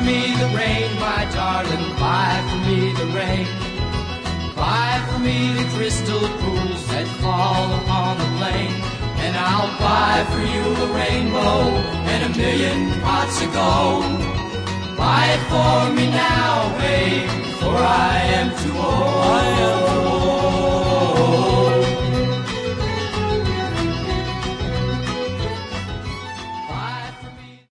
me the rain, my darling, buy for me the rain. Buy for me the crystal pools that fall upon the plain. And I'll buy for you a rainbow and a million pots of gold. Buy it for me now, babe, for I am too old.